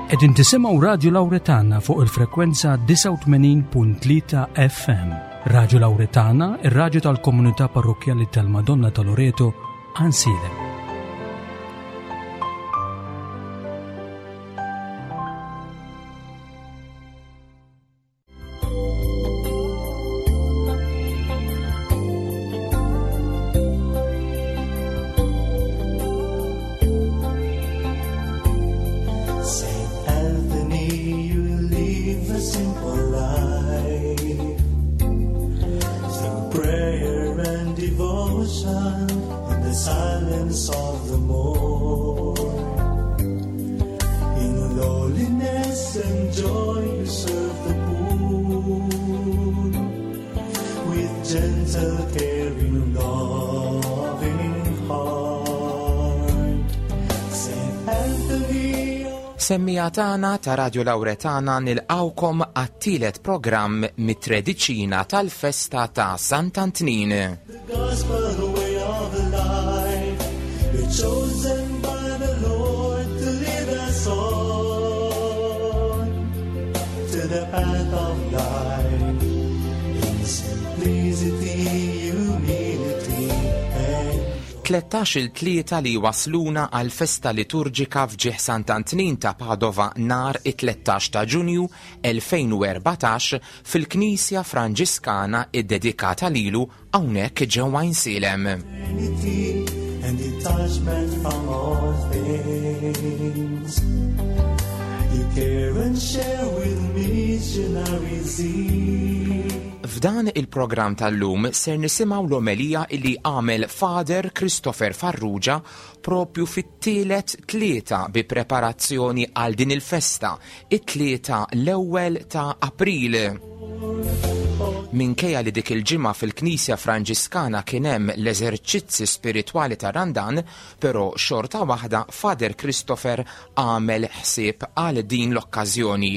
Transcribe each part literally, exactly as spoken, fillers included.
Qegħdin tisimgħu Radio Lawretana fuq il-frekwenza tisa' u tmenin punt tlieta F M. Radio Lawretana, ir-radju tal-Komunità Parrokjali tal-Madonna ta' Loreto, Ansile. Semmija tagħna ta' Radio Lawretana nilqawkom għat-tielet programm mit-trediċina tal-festa ta' Sant'Antnin. tletax il-tlieta li wasluna għal festa liturġika fġieħ Sant'Antnin ta' Padova nhar it-tlettax ta' Ġunju elfejn u erbatax fil-Knisja Franġiskana iddedikata lilu hawnhekk ġewwa Insilem. F'dan il-programm tal-lum ser nisimgħu l-omelija li għamel Father Christopher Farrugia propju fit-tielet tlieta bi preparazzjoni għal din il-festa, it-tlieta l-ewwel ta' April. Minkejja li dik il-ġimgħa fil-Knisja Franġiskana kien hemm l-eżerċizzi spiritwali ta' Randan, però xorta waħda Father Christopher għamel ħsieb għal din l-okkażjoni.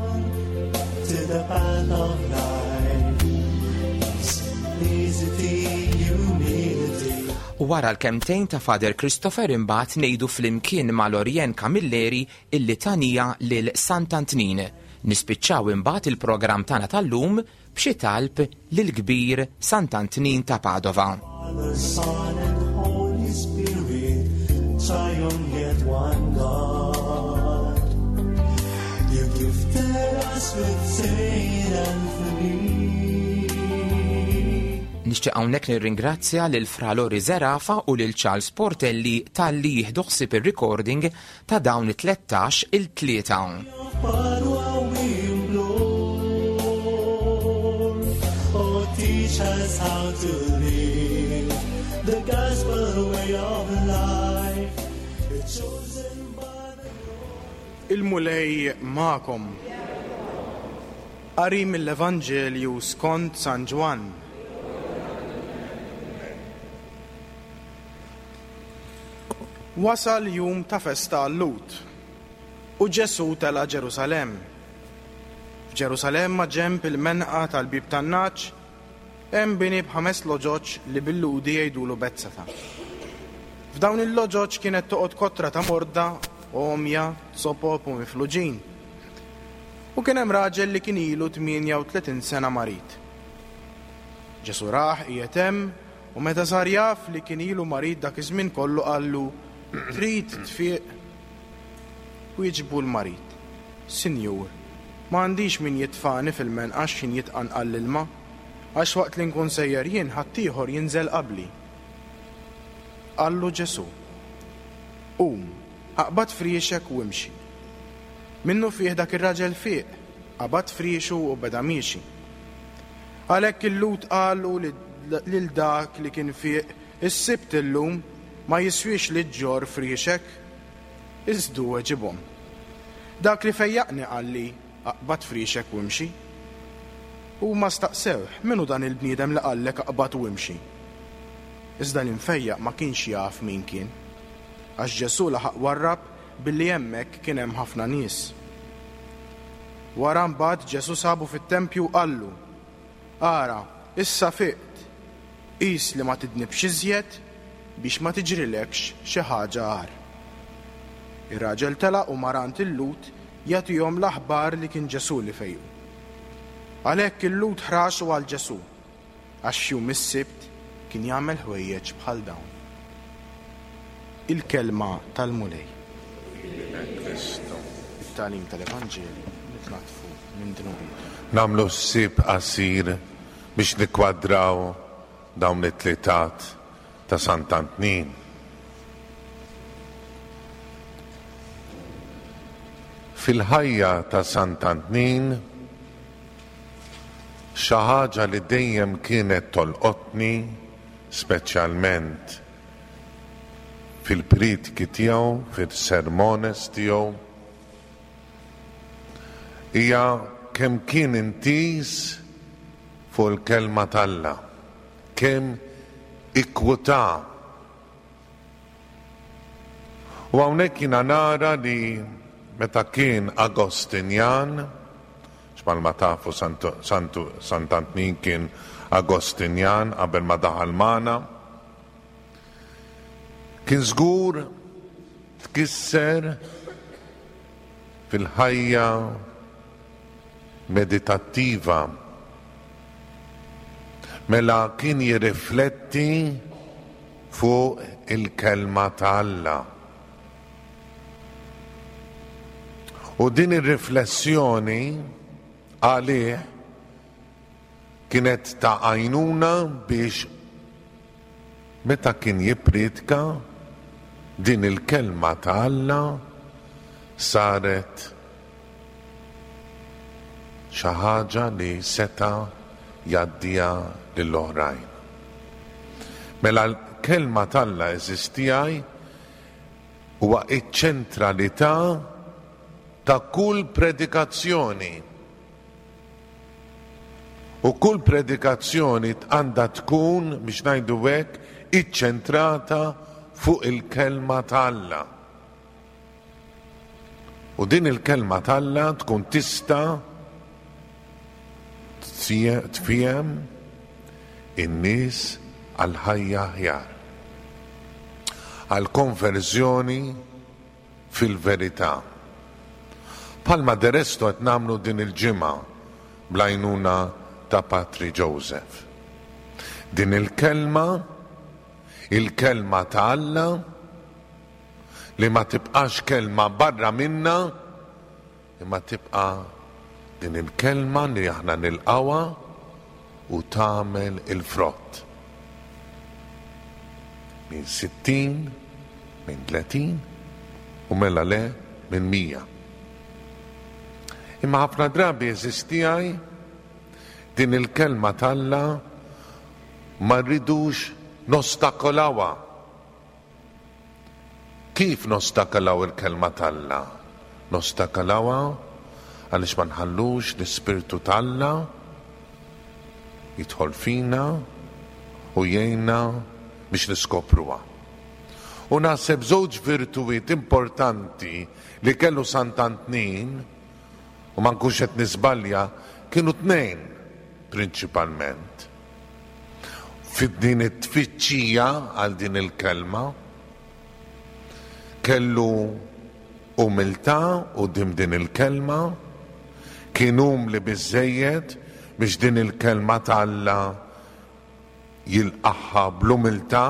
Wara l-kemtejn ta' Father Christopher imbagħad ngħidu flimkien mal-Orjen Kamilleri il-litanija lil Sant'Antnin. Nispiċċaw imbagħad il-programm tagħna tal-lum b'xi talb lill-kbir Sant'Antnin ta' Padova. Nixtieq hawnhekk nirringrazzja lil Fra Lori Zerafa u lil Charles Portelli talli jieħdu ħsieb ir-recording ta' dawn it-tlettax il-tlieta. Il-mulej ma'kom. Qari mill-Evanġelju skont San Ġwan. Wasal jum ta' festa għall-Lut u Ġesu tela Ġerusalem. F'Ġerusalem ma' ġenb il-menqa tal-bib tan-naċ hemm bini b'ħames loġoġ li bil-ludi jgħidulu Betzata. F'dawn il-loġoġ kienet toqgħod kotra ta' morda, omja, sopop u mifluġin. U kien hemm raġel li kien ilu tminja u tletin sena marit. Ġesu raħ qiegħed hemm u meta sar jaf li kien ilu marit dak iż-żmien kollu qallu trid tfieq u jiġbu l-marit. Sinjur, ma għandix min jitfani fil-menqa x'in jitqanqal l-ilma, għax waqt li nkun sejjer jien ħaddieħor jinżel qabli. Qallu Ġesu, qum, aqbad friexek u imxi. Minnu fih dak ir-raġel fieq, qabad friexu u beda miexi. Għalhekk il-Lut qalu lil dak li kien fieq is-sibt illum ma jiswix li ġġor friexek, iżdu ġibhom. Dak li fejjaqni qalli aqbad friexek u imxi. U ma staqsewh minnu dan il-bniedem li qallek aqbad u imxi. Iżda l-infejjaq ma kienx jaf min kien, għax Ġesu laħaq warrab billi hemmhekk kien hemm ħafna nies. Wara mbagħad Ġesu sabu fit-tempju qallu, ara, issa fiqt, qis li ma tidnibx iżjed biex ma tiġrilekx xi ħaġa għar. Ir-raġel telaq u marant il-Lut jagħtihom l-aħbar li kien Ġesu li fejqu. Għalhekk il-Lut ħraxu għal Ġesu għax jum is-sibt kien jagħmel ħwejjeġ bħal dawn. Il-kelma tal-mulej. Il-tagħlim tal-Evanġelju nitlatfu minn dinubita. Namlu ssib qasir biex nikkwadraw dawn it-tlitat ta' Sant'Antnin. Fil-ħajja ta' Sant'Antnin xi ħaġa li dejjem kienet tolqotni, speċjalment fil-pritki tiegħu, fil-sermones tiegħu, hija kemm kien intis fuq il-kelma tal-Alla, kemm ikkwuta. U hawnhekk jiena nara li meta kien Agostinjan, x'malma tafu Sant'Antnin kien Agostinjan qabel ma daħal magħna, kien żgur tkisser fil-ħajja meditattiva, mela kien jirrifletti fuq il-kelma ta' Alla. U din ir-riflessjoni għalih kienet ta' għajnuna biex meta kien jippridka din il-kelma ta' Alla saret xi ħaġa li seta' jgħaddija lill-oħrajn. Mela l-kelma ta' Alla eżistijaj huwa iċ-ċentralità ta' kull predikazzjoni. U kull predikazzjoni għandha tkun biex ngħidu hekk iċċentrata fuq il-kelma ta' Alla. U din il-kelma ta' Alla tkun tista' tfiem in-nies għal ħajja aħjar, għal konverżjoni fil-verità. Palma derestu qed nagħmlu din il-ġimgħa bl-għajnuna ta' Patri Joseph. Din il-kelma, il-kelma ta' Alla li ma tibqax kelma barra minna, imma tibqa' din il-kelma li aħna nilqawha u tagħmel il-frott. Min sittin, min tletin u mela le min mija. Imma ħafna drabi eżistijaj din il-kelma ta' Alla ma rridux nostakolawa. Kif nostakolaw il-kelma ta' Alla? Nostakolawa għaliex ma nħallux l-Ispirtu ta' Alla jidħol fina u jgħinna biex niskopruha. U naħseb żewġ virtuwiet importanti li kellu Sant'Antnin, u ma nkunx qed nisbalja, kienu tnejn prinċipalment. Fid-din it-tfittxija għal din il-kelma kellu umiltà quddiem din il-kelma, kien umli biżżejjed biex din il-kelma ta' Alla jilqaħħa bl-umiltà,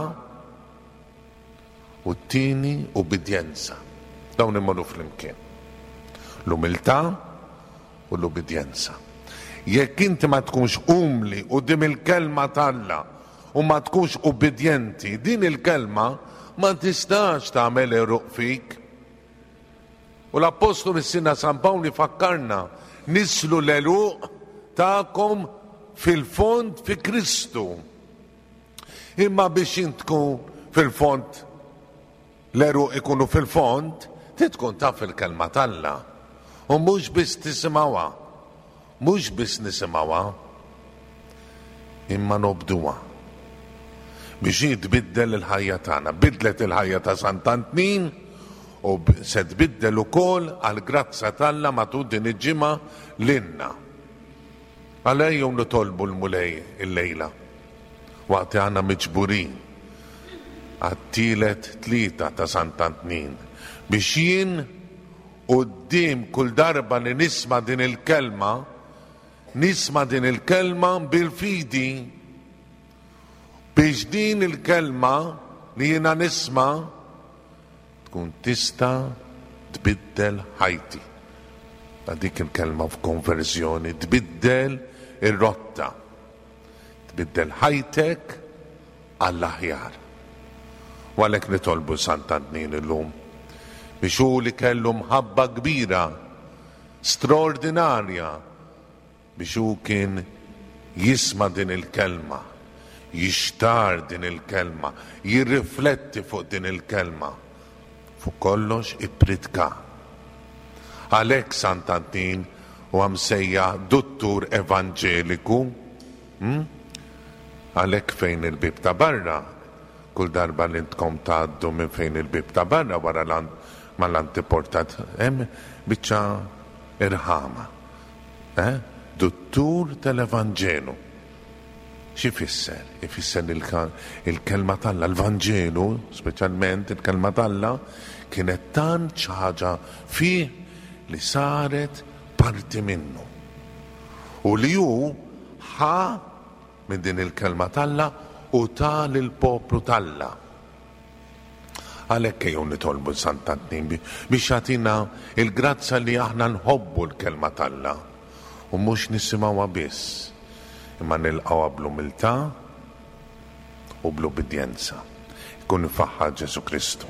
u t-tieni ubidjenza. Dawn imorru flimkien. L-umiltà u l-ubidjenza. Jekk inti ma tkunx umli quddiem il-kelma ta' Alla u ma tkunx ubidjenti, din il-kelma ma tistax tagħmel eruq fik. U l-Apostolu mis-Sinna San Pawli fakkarna nislu l-eruq tagħkom fil-fond fi Kristu. Imma biex intkun fil-fond l-eruq ikunu fil-fond, titkun taf il-kelma ta' Alla. U mhux biss tisimgħuha, mhux biss nisimgħuha, imma nobduha. Biex jitbiddel il-ħajja tagħna, bidlet il-ħajja ta' Sant'Antnin u se tbiddel ukoll għal grazza ta' Alla matul din il-ġimgħa lilna. Għalhekk nitolbu l-mulej il-lejla waqt għandna miġburin għat-tielet tlieta ta' Sant'Antnin biex jien qudiem kull darba li nisma' din il-kelma, nisma' din il-kelma bil-fidi biex din il-kelma li jiena nisma' tkun tista' tbiddel ħajti. Dik il-kelma f'konverżjoni tbiddel ir-rotta, tbiddel ħajtek għall-aħjar. U għalhekk nitolbu Sant'Antnin illum biex hu li kellu mħabba kbira, straordinarja, biex hu kien jisma' din il-kelma, jixtar din il-kelma, jirrifletti fuq din il-kelma, fuq kollox ipritka. Għalhekk Sant'Antnin huwa msejja dottur evanġeliku, għalhekk fejn il-bib ta' barra, kull darba li ntkom tgħaddu minn fejn il-bib ta' barra wara mal-antiportat hemm biċċa irħama. Eh? Dottur tal-Evanġelu. Xi fisser? Ifisser il-kelma talla, l-Vanġelu, speċjalment il-kelma talla, kienet tant xi ħaġa fih li saret parti minnu. U li hu ħa minn din il-kelma talla u tal il-poplu talla. Għalhekk ejjew nitolbu Sant'Antnin biex jagħtina il-grazza li aħna nħobbu l-kelma talla u mhux nisimgħuha biss, imma nilqgħuha bl-umiltà u bl-ubidjenza. Ikun ifaħħar Ġesu Kristu.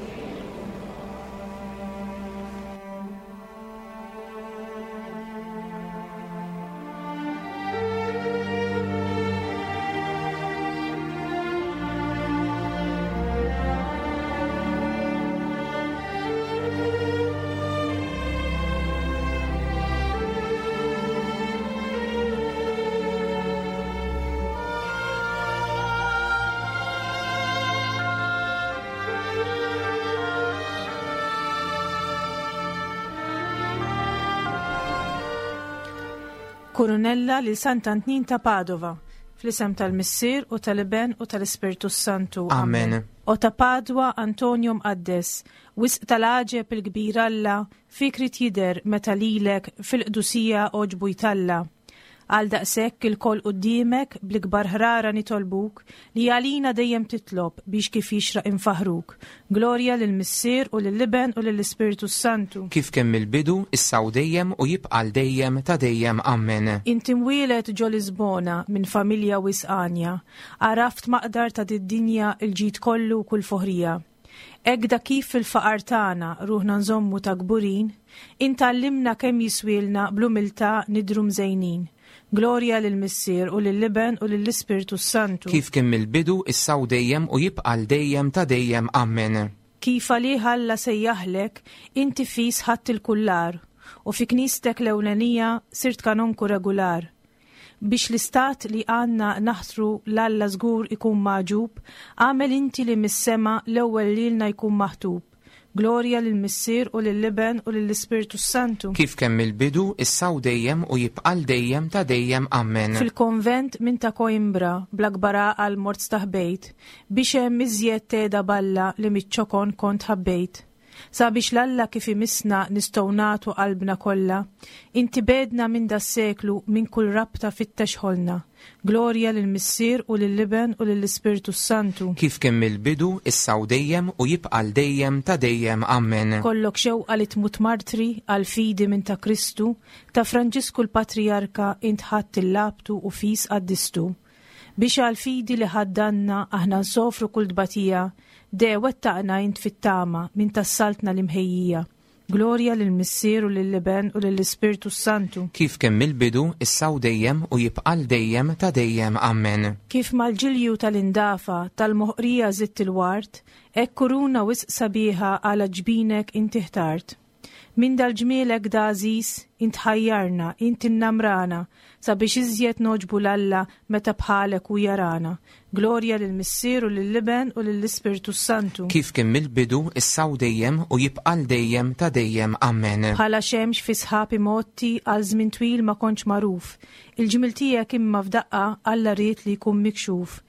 Kurunella lil Sant'Antnin ta' Padova, fl-isem tal-Missier u tal-Iben u tal-Ispiritu Santu. Amen. O ta' Padwa Antonio Mqaddes, wisq tal-għaġeb il-kbir Alla, fikrit jider meta lilek fil-qdusija oġbu jtalla. Għal daqshekk il-koll qudiemek bl-ikbar ħrara nitolbuk li għalina dejjem titlob biex kif jixraq infaħruk. Glorja lill-Missier u lill-Iben u lill-Ispiritu Santu. Kif kemm il-bidu, issa u dejjem u jibqal dejjem ta' dejjem. Amen. Inti mwieled ġo Lisbona minn familja wisqanja, għaraft maqdar ta' did-dinja il-ġid kollu kull foħrija. Egda kif fil-faqar tagħna ruħna nżommu ta' gburin, intallimna kemm jiswielna bl-umiltà nidru mżejnin. Glorja lill-Missier u lill-Iben u lill-Ispiritu Santu. Kif kemm il-bidu, issa u dejjem u jibqal dejjem ta' dejjem. Amen. Kif għalih Alla sejjaħlek, inti fis ħadd il-kullar, u fi knistek l-ewlenija sirt kanonku regular. Biex l-istat li għanna naħtru l-Alla żgur ikun maġub, għamel inti li mis-sema l-ewwel lilna jkun maħtub. Glorja lill-Missier u lill-Iben u lill-Ispiritu Santu. Kif kemm il-bidu, issa u dejjem u jibqal dejjem ta' dejjem. Amen. Fil-konvent minn ta' Coimbra, bl-akbara għal mort staħbejt, biex hemm iżjed teda balla li miċċokon kont ħabbejt. Sabiex l-Alla kif imisna nistgħu nagħtu qalbna kollha, inti bedna minn da s-seklu minn kull rabta fit-texħolna. Glorja lill-Missier u lill-Iben u lill-Ispiritu Santu. Kif kemm il-bidu, issa u dejjem u jibqal dejjem ta' dejjem. Amen. Kollok xewqa li tmut martri għal fidi minn ta' Kristu, ta' Franġisku l-Patriarka intħatt il-labtu u fis qaddistu. Biex għal fidi li ħaddanna aħna nsofru kull dbatija, dewet taqna int fit-tama minn tas-saltna l-imħejjija. Glorja lill-Missier u lill-Iben u lill-Ispiritu Santu. Kif kemm il-bidu, issa u dejjem u jibqal dejjem ta' dejjem. Amen. Kif mal-ġilju tal-indafa tal-moħqrija zitt il-wart, hekk kuruna wisq sabiħa għala ġbinek inti ħtart. Min dal-ġmielek da Aziz, int ħajjarna, int innamrana, sabiex iżjed noġbu l-Alla meta bħalek u jarana. Glorja lill-Missier u lill-Iben u lill-Ispiritu Santu. Kif kemm il-bidu, issa u dejjem u jibqal dejjem ta' dejjem. Amen. Bħala xemx fi sħabi motti għal żmien twil ma kontx magħruf. Il-ġimil tiegħek imma f'daqqa Alla ried li jkun mikxuf.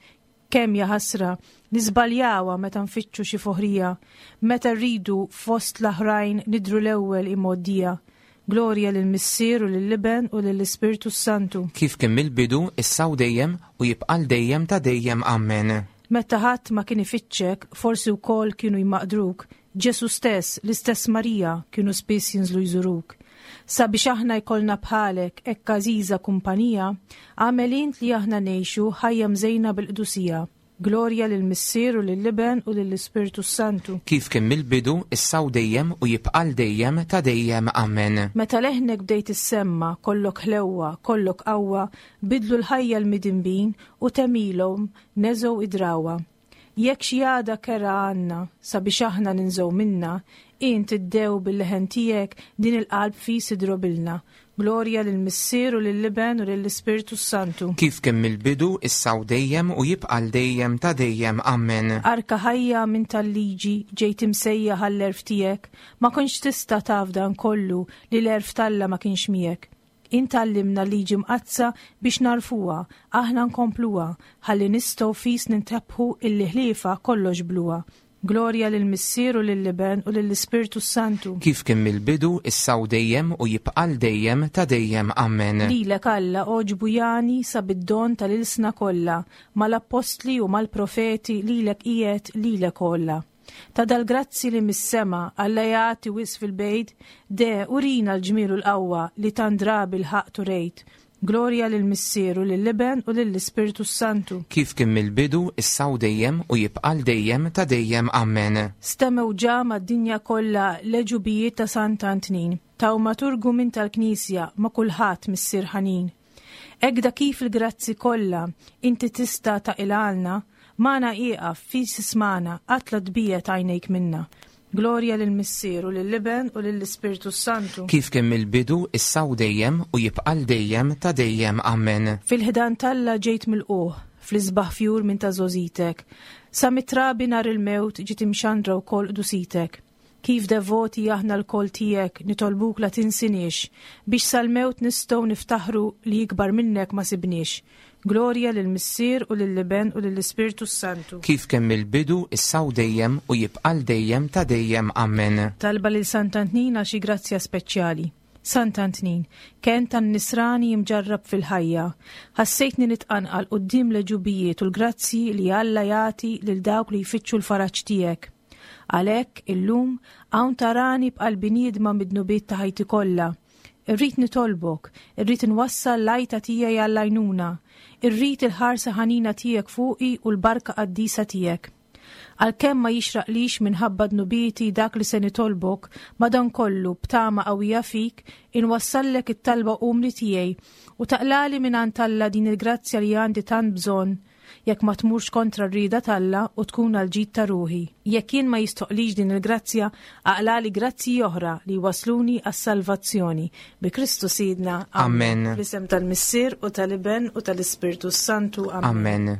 kemm hija ħasra niżbaljawha meta nfittxu xi foħrija, meta rridu fost l-aħrajn nidru l-ewwel imoddija. Glorja lil Missier u lill-Liben u lill-Ispirtu Santu. Kif kien mill-bidu, issa u dejjem u jibqal dejjem ta' dejjem. Amen. Meta ħadd ma kien ifittxek, forsi wkoll kienu jmaqdruk. Ġesu stess, l-istess Marija, kienu spiss jinżlu jżuruk. Sabiex aħna jkollna bħalek hekk għażiża kumpanija, għamel int li aħna ngħixu ħajja mżejna bil-qdusija. Glorja lil Missier u lill-Liben u lill-Ispirtu Santu. Kif kien mill-bidu, issa u dejjem u jibqal dejjem ta' dejjem. Amen. Meta leħnek bdejt issemma, kollok ħlewwa, kollok qawwa, bidlu l-ħajja l-midinbin u temilhom neżgħu idrawa. Jekk xi għada kera għandna sabiex aħna ninżgħu minna, int iddew bil-leħen tiegħek din il-qalb fi sidrobilna. Glorja lil Missier u lill-Liben u lill-Ispirtu Santu. Kif kien mill-bidu, issa u dejjem u jibqal dejjem ta' dejjem. Amen. Arka ħajja minn tal-liġi ġejt imsejja għall-erf tiegħek, ma konx tista' taf dan kollu li l-erf talla ma kienx miegħek. Intallimna liġi mqazza biex narfuha, aħna nkompluha, ħalli nistgħu fis nintabħu illi ħliefa kollox bluha. Glorja lil Missier u lill-Liben u lill-Ispirtu Santu. Kif kien mill-bidu, issa u dejjem u jibqal dejjem ta' dejjem. Amen. Lilek Alla oġbu jani sabid-don tal-ilsna kollha, mal-apostli u mal-profeti lilek qiegħed lilek kollha. Ta' dal-grazzi li mis-sema Alla jagħti wis fil-bejt, de urina l-ġmiel u l-qawwa li tandrabi l-ħaq turejt. Glorja lil Missier u lill-Liben u lill-Ispirtu Santu. Kif kien mill-bidu, issa u dejjem u jibqal dejjem ta' dejjem. Amen. Stemew ġama d-dinja kollha leġubijiet ta' Sant Antnin, taw maturgu minn tal-Knisja ma' kulħadd missier ħanin. Ekda kif il-grazzi kollha inti tista' ta' ilalna, mana ieqaf fi sismana qatla dbiet għajnejk minna. Glorja lil Missier u lill-Liben u lill-Ispirtu Santu. Kif kien mill-bidu, issa u dejjem u jibqal dejjem ta' dejjem. Amen. Fil-ħdan talla ġejt mill-qoħ, fl-isbaħ fjur minn ta' zożitek. Sa mitrabi nar il-mewt ġiet imxandra wkoll qudusitek. Kif devoti aħna l-kol tiegħek nitolbuk la tinsinix, biex sal-mewt nistgħu niftaħru li jikbar minnek ma sibniex. Glorja lil Missier u lill-Liben u lill-Ispirtu Santu. Kif kien mill-bidu, issa u dejjem u jibqal dejjem ta' dejjem. Amen. Talba lil Sant Antnin għal xi grazzja speċjali. Sant Antnin, kien tan-nisrani mġarrab fil-ħajja. Ħassejtni nitqanqal quddiem leġubijiet u l-grazzi li Alla jagħti lil dawk li jfittxu l-faraġġ tiegħek. Għalhekk illum hawn tarani b'qalbi niedma mid-nubiet ta' ħajti kollha. Irrid nitolbok, irrid inwassal l-għajta tiegħi għall-għajnuna, irrid il-ħarsa ħanina tiegħek fuqi u l-barka qaddisa tiegħek. Għalkemm ma jixraqlix minħabba dnubieti dak li se nitolbok, madankollu b'tama qawwija fik inwassallek it-talba umli tiegħi u taqlali minn Alla din il-grazzja li għandi tant bżonn, jekk ma tmurx kontra r-rida Alla u tkun għal-ġid ta' ruħi. Jekk jien ma jistoqlix din il-grazzja, aqlali grazzi oħra li wasluni għas-salvazzjoni. Bi Kristu Sidna. Amen. B'isem tal-Missier u tal-Liben u tal-Ispirtu Santu. Amen. Amen.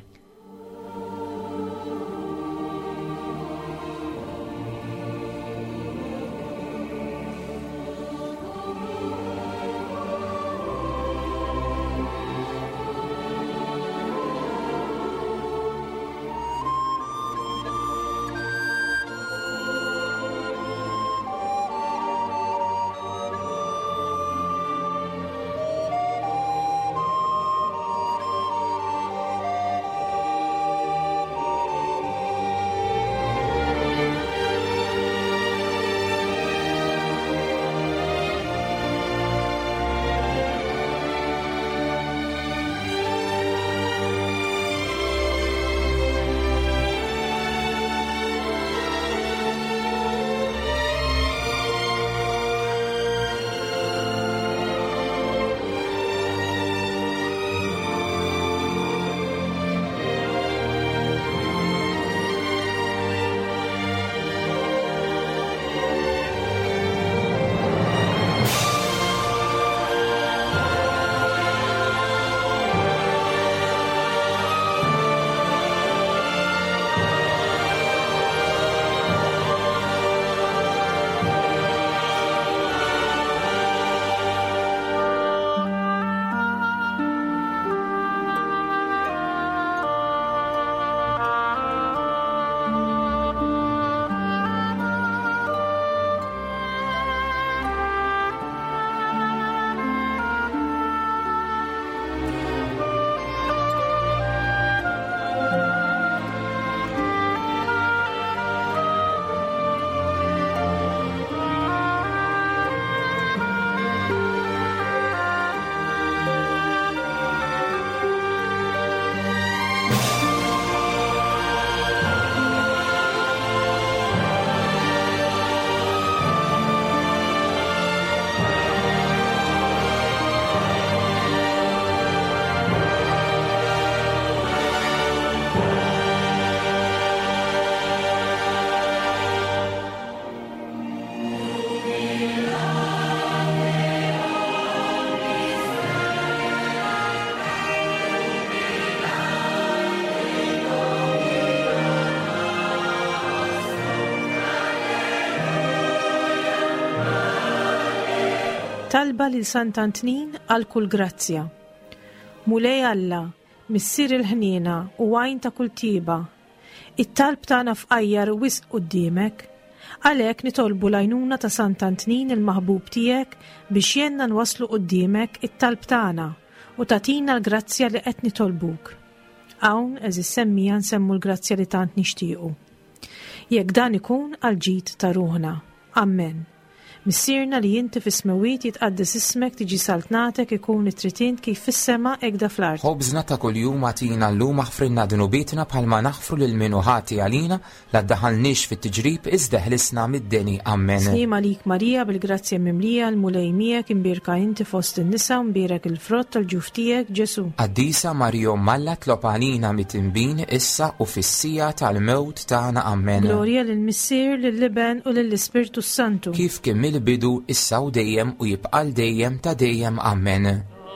Talba lil Sant'Antnin għal kull grazzja. Mulej Alla, missier il-ħnina u għajn ta' kull tiba. It-talb tagħna f'qajjar wisq quddiemek, għalhekk nitolbu l-għajnuna ta' Sant'Antnin il-maħbub tiegħek biex jenna nwaslu quddiemek it-talb tagħna u tatina l-grazzja li qed nitolbuk. Hawn eżis semmija nsemmu l-grazzja li tant nixtiequ. Jekk dan ikun għal ġid ta' ruħna. Amen. Missierna li jinti fis-smawiet jitqaddes ismek tiġi saltnatek ikun it-tritint kif fis-sema ekda fl-art. Ħobżna ta' kuljum għatina llum aħfrilna dunubietna bħalma naħfru lil minu ħati għalina la ddaħalniex fit-tiġrib iżda ħlisna mid-deni. Amen. Slima lik Marija bil-grazzja mimlija l-mulej miegħek imbirka inti fost in-nisa u mbierek il-frott tal-ġuf tiegħek Ġesu. Qaddisa Marjom Malla tlob għalina mit-tinbin issa u fis-sija tal-mewt tagħna. Amen. Glorja lill-Missier, lill-Liben u lill-Ispirtu Santu. Kif kemm il-bidu issa u dejjem u jibqal dejjem ta' dejjem. Amen.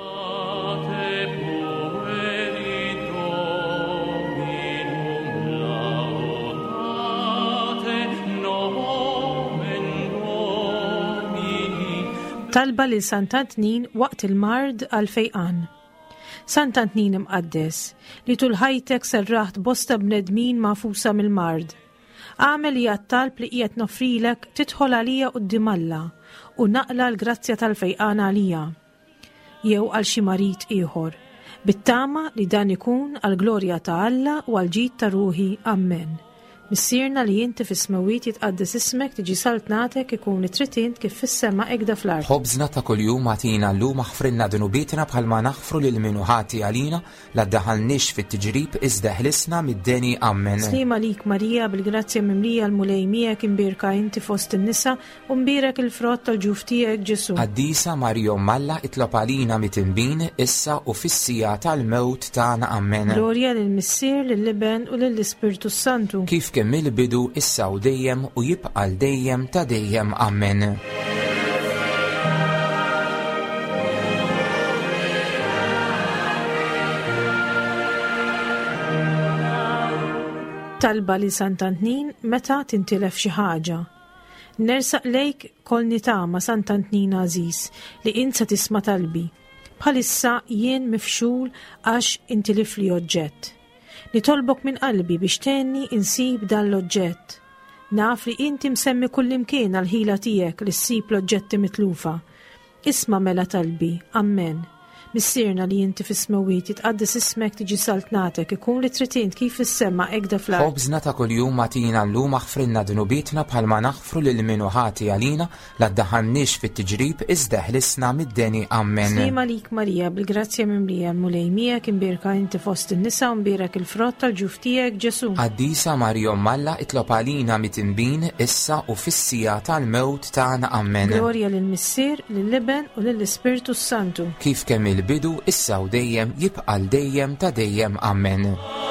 Talba lil Sant'Antnin waqt il-mard għal fejqan. Sant'Antnin imqaddes li tul ħajtek serraħt bosta bnedmin mafusa mill-mard. Għamel li għattalb li qiegħed nofrilek tidħol għalija quddiem Alla u naqla l-grazzja tal-fejqan għalija jew għal xi marit ieħor bit-tama li dan ikun għal glorja ta' Alla u għal ġid ta' ruħi. Amen. Missierna li jinti fis-smawiet jitqaddes ismek tiġi saltnatek ikun it-tritint kif fis-sema ekda fl-art. Ħobżna ta' kuljum għatina llum aħfrilna dunubietna bħalma naħfru lil minu ħati għalina la ddaħalniex fit-tiġrib iżda ħlisna mid-deni. Amen. Slima lik Marija bil-grazzja mimlija l-mulej miegħek imbirka inti fost in-nisa u mbierek il-frott tal-ġuf tiegħek Ġesu. Qaddisa Marjom Malla itlob għalina mit-tinbin issa u fis-sija tal-mewt tagħna. Amen. Glorja lill-Missier, lill-Liben u lill-Ispirtu Santu. Kif kemm il-bidu issa u dejjem u jibqal dejjem ta' dejjem. Amen. Talba li Sant'Antnin meta tintilef xi ħaġa. Nersaq lejk kol nitama Sant'Antnin Aziz li insa tisma' talbi. Bħalissa jien mifxul għax intilif li oġġett. Nitolbok minn qalbi biex tenni insib dan l-oġġett. Naf li inti msemmi kullimkien għal-ħila tiegħek li ssib l-oġġetti mitlufa. Isma' mela talbi. Amen. Missierna li jinti fis-smawiet jitqaddes ismek tiġi saltnatek ikun li tritint kif fis-sema ekda fl-art. Ħobżna ta' kuljum għatina llum aħfrilna dunubietna bħalma naħfru lil minu ħati għalina la ddaħalniex fit-tiġrib iżda ħlisna mid-deni. Amen. Slima lik Marija bil-grazzja mimlija l-mulej miegħek imbierka inti fost in-nisa u mbierek il-frott tal-ġuf tiegħek Ġesu. Qaddisa Marjom Malla itlob għalina mit-tinbin issa u fis-sija tal-mewt tagħna. Amen. Glorja lill-Missier, lill-Liben u lill-Ispirtu Santu. Kif kemm il-bidu issa u dejjem jibqal dejjem ta' dejjem. Amen.